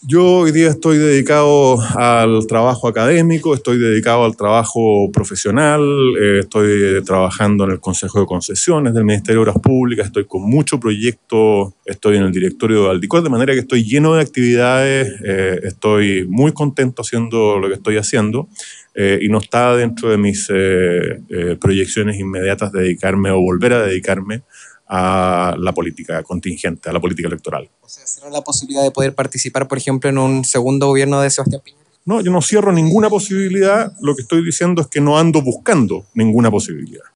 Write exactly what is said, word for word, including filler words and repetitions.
Yo hoy día estoy dedicado al trabajo académico, estoy dedicado al trabajo profesional, eh, estoy trabajando en el Consejo de Concesiones del Ministerio de Obras Públicas, estoy con mucho proyecto, estoy en el directorio de Aldicor, de manera que estoy lleno de actividades, eh, estoy muy contento haciendo lo que estoy haciendo eh, y no está dentro de mis eh, eh, proyecciones inmediatas dedicarme o volver a dedicarme a la política contingente, a la política electoral. O sea, ¿cierra la posibilidad de poder participar, por ejemplo, en un segundo gobierno de Sebastián Piñera? No, yo no cierro ninguna posibilidad, lo que estoy diciendo es que no ando buscando ninguna posibilidad.